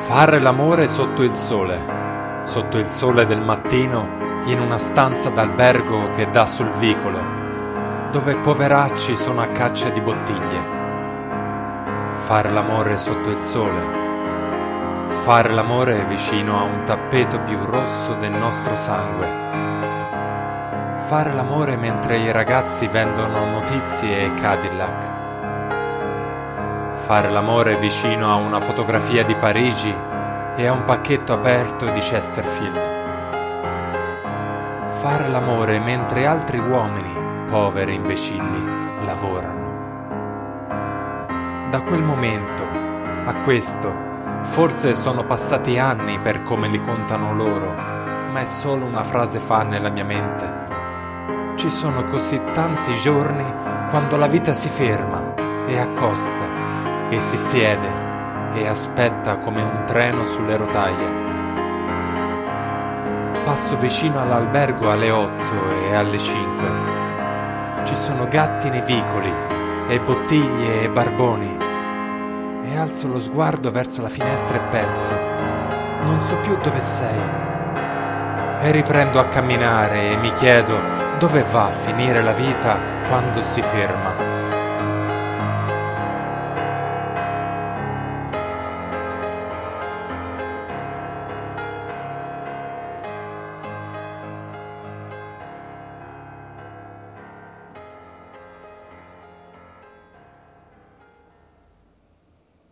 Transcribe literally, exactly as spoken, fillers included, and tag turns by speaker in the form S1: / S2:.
S1: Fare l'amore sotto il sole, sotto il sole del mattino, in una stanza d'albergo che dà sul vicolo, dove poveracci sono a caccia di bottiglie. Fare l'amore sotto il sole, fare l'amore vicino a un tappeto più rosso del nostro sangue. Fare l'amore mentre i ragazzi vendono notizie e Cadillac. Fare l'amore vicino a una fotografia di Parigi e a un pacchetto aperto di Chesterfield. Fare l'amore mentre altri uomini, poveri imbecilli, lavorano. Da quel momento a questo, forse sono passati anni per come li contano loro, ma è solo una frase fa nella mia mente. Ci sono così tanti giorni quando la vita si ferma e accosta e si siede e aspetta come un treno sulle rotaie. Passo vicino all'albergo alle otto e alle cinque. Ci sono gatti nei vicoli e bottiglie e barboni. E alzo lo sguardo verso la finestra e penso: non so più dove sei. E riprendo a camminare e mi chiedo dove va a finire la vita quando si ferma.